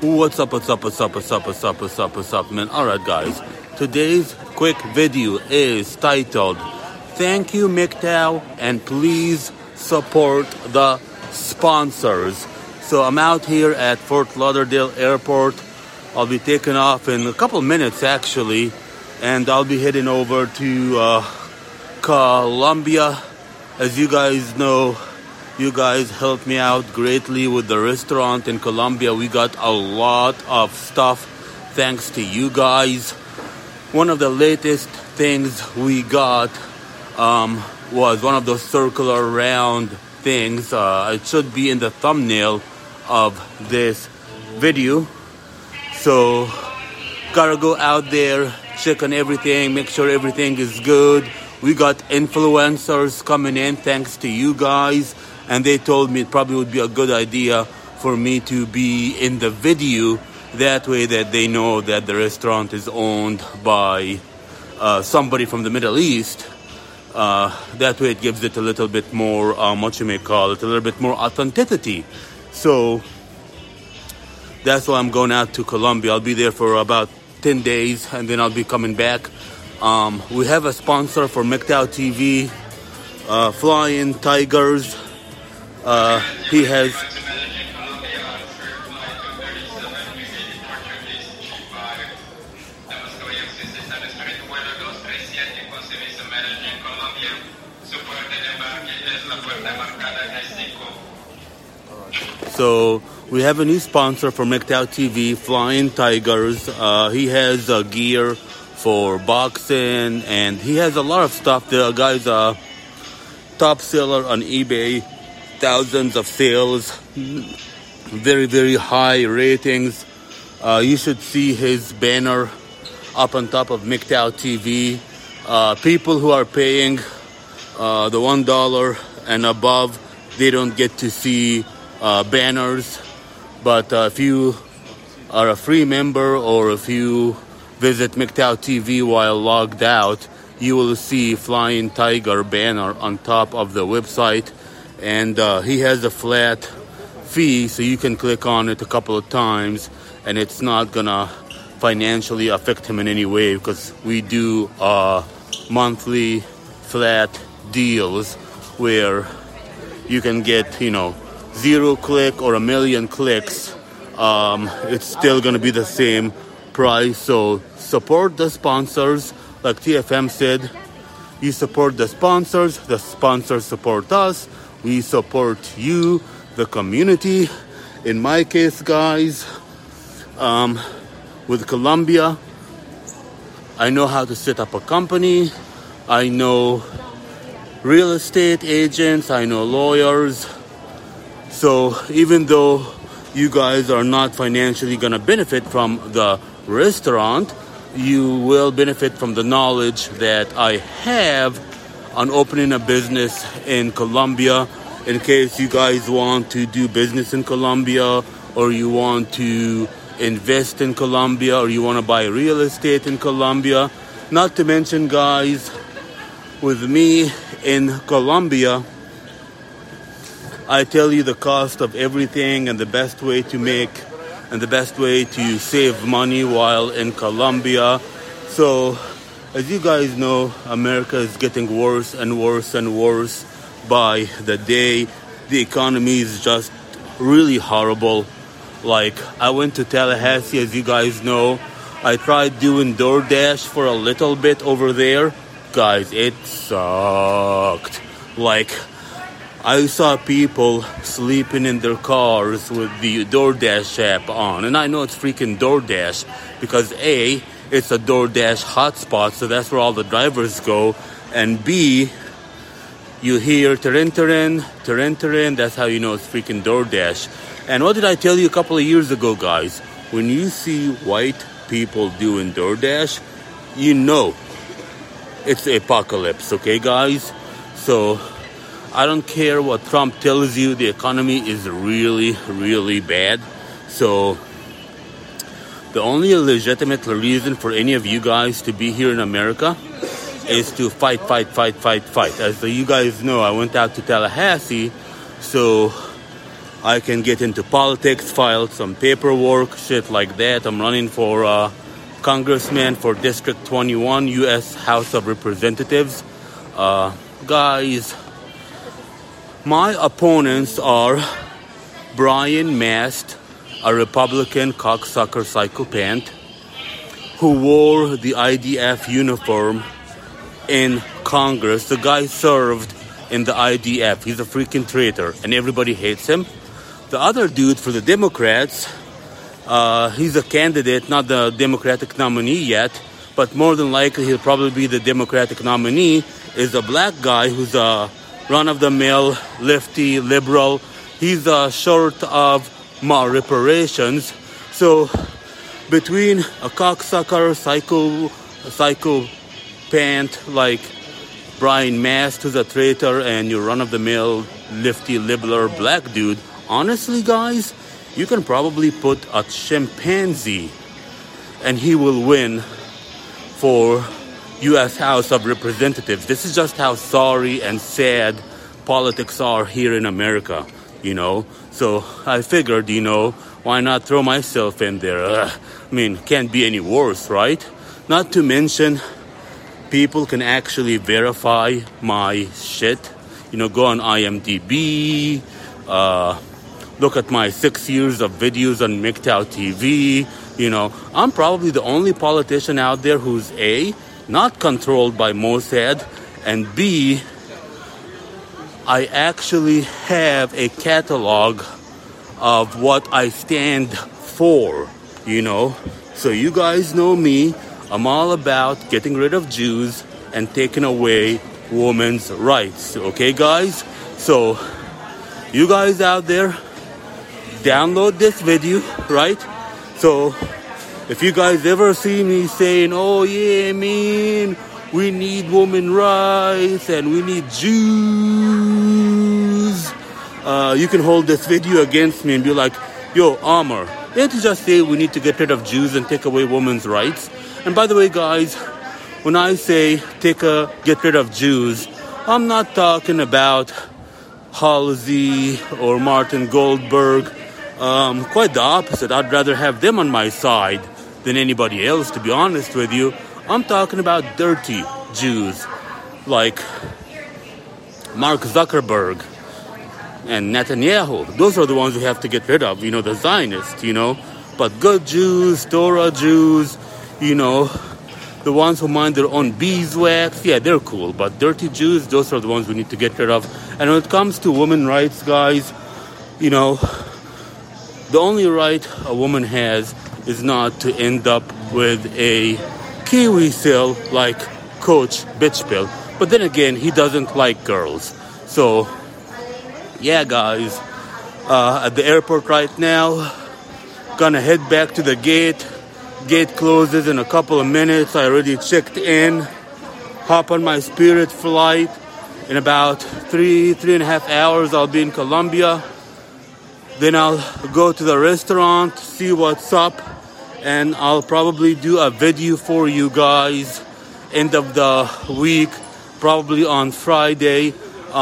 What's up, man? Alright, guys. Today's quick video is titled, Thank you, MGTOW, and please support the sponsors. So I'm out here at Fort Lauderdale Airport. I'll be taking off in a couple minutes, actually, and I'll be heading over to Colombia. As you guys know, you guys helped me out greatly with the restaurant in Colombia. We got a lot of stuff thanks to you guys. One of the latest things we got was one of those circular round things. It should be in the thumbnail of this video. So, gotta go out there, check on everything, make sure everything is good. We got influencers coming in thanks to you guys. And they told me it probably would be a good idea for me to be in the video. That way that they know that the restaurant is owned by somebody from the Middle East. That way it gives it a little bit more, a little bit more authenticity. So that's why I'm going out to Colombia. I'll be there for about 10 days and then I'll be coming back. We have a sponsor for MGTOW TV, Flying Tigers. He has So we have a new sponsor for MGTOW TV, Flying Tigers. He has gear for boxing and he has a lot of stuff. The guy's a top seller on eBay. Thousands of sales, very, very high ratings. You should see his banner up on top of MGTOW TV. People who are paying the $1 and above, they don't get to see banners. But if you are a free member or if you visit MGTOW TV while logged out, you will see Flying Tiger banner on top of the website. And he has a flat fee, so you can click on it a couple of times, and it's not gonna financially affect him in any way because we do monthly flat deals where you can get, 0 click or 1 million clicks. It's still gonna be the same price. So support the sponsors, like TFM said. You support the sponsors support us. We support you, the community. In my case, guys, with Colombia, I know how to set up a company. I know real estate agents. I know lawyers. So even though you guys are not financially going to benefit from the restaurant, you will benefit from the knowledge that I have on opening a business in Colombia. In case you guys want to do business in Colombia, or you want to invest in Colombia, or you want to buy real estate in Colombia. Not to mention, guys, with me in Colombia, I tell you the cost of everything and the best way to make and the best way to save money while in Colombia. So, as you guys know, America is getting worse and worse and worse by the day. The economy is just really horrible. Like, I went to Tallahassee, as you guys know. I tried doing DoorDash for a little bit over there. Guys, it sucked. Like, I saw people sleeping in their cars with the DoorDash app on. And I know it's freaking DoorDash because A, it's a DoorDash hotspot, so that's where all the drivers go. And B, you hear terin, that's how you know it's freaking DoorDash. And what did I tell you a couple of years ago, guys? When you see white people doing DoorDash, you know it's the apocalypse, okay, guys? So I don't care what Trump tells you, the economy is really, really bad. So the only legitimate reason for any of you guys to be here in America is to fight. As you guys know, I went out to Tallahassee, so I can get into politics, file some paperwork, shit like that. I'm running for congressman for District 21, U.S. House of Representatives. Guys, my opponents are Brian Mast, a Republican cocksucker psychopath who wore the IDF uniform in Congress. The guy served in the IDF. He's a freaking traitor, and everybody hates him. The other dude for the Democrats, he's a candidate, not the Democratic nominee yet, but more than likely he'll probably be the Democratic nominee, is a black guy who's a run-of-the-mill, lefty, liberal. He's short of more reparations. So between a cocksucker, psychopath like Brian Mast, who's a traitor, and your run-of-the-mill, lefty, liberal black dude, honestly, guys, you can probably put a chimpanzee and he will win for U.S. House of Representatives. This is just how sorry and sad politics are here in America, you know. So I figured, you know, why not throw myself in there? Can't be any worse, right? Not to mention, people can actually verify my shit. You know, go on IMDb, look at my 6 years of videos on MGTOW TV. You know, I'm probably the only politician out there who's A, not controlled by Mossad, and B, I actually have a catalog of what I stand for, you know. So you guys know me. I'm all about getting rid of Jews and taking away women's rights. Okay, guys? So you guys out there, download this video, right? So if you guys ever see me saying, oh yeah, man, we need women rights and we need Jews, you can hold this video against me and be like, yo, Amar, didn't you just say we need to get rid of Jews and take away women's rights? And by the way, guys, when I say get rid of Jews, I'm not talking about Halsey or Martin Goldberg. Quite the opposite. I'd rather have them on my side than anybody else, to be honest with you. I'm talking about dirty Jews like Mark Zuckerberg and Netanyahu. Those are the ones we have to get rid of, you know, the Zionists, you know. But good Jews, Torah Jews, you know, the ones who mind their own beeswax, yeah, they're cool. But dirty Jews, those are the ones we need to get rid of. And when it comes to women's rights, guys, you know, the only right a woman has is not to end up with a Kiwi seal like Coach Bitchpill. But then again, he doesn't like girls. So, yeah, guys, at the airport right now, gonna head back to the gate. Gate closes in a couple of minutes. I already checked in. Hop on my Spirit flight. In about 3.5 hours, I'll be in Colombia. Then I'll go to the restaurant, see what's up, and I'll probably do a video for you guys end of the week, probably on Friday.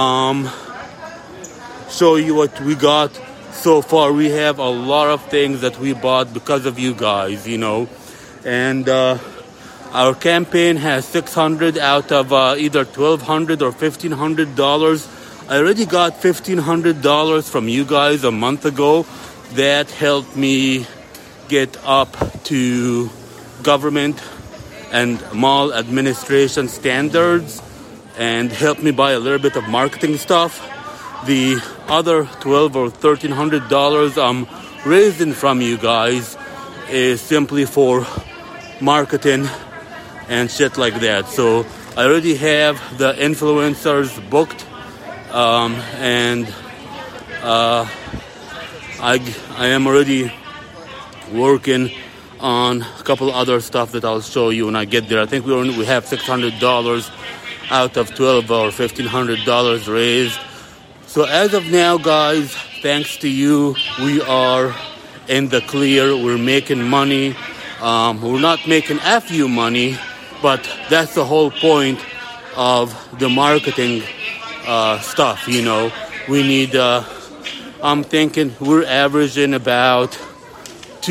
Show you what we got so far. We have a lot of things that we bought because of you guys, you know. And our campaign has $600 out of either $1,200 or $1,500. I already got $1,500 from you guys a month ago. That helped me get up to government and mall administration standards and helped me buy a little bit of marketing stuff. The other $1,200 or $1,300 I'm raising from you guys is simply for marketing and shit like that. So I already have the influencers booked. And I am already working on a couple other stuff that I'll show you when I get there. I think we have $600 out of $1,200 or $1,500 raised. So as of now, guys, thanks to you, we are in the clear. We're making money. We're not making FU money, but that's the whole point of the marketing stuff, you know. We need I'm thinking we're averaging about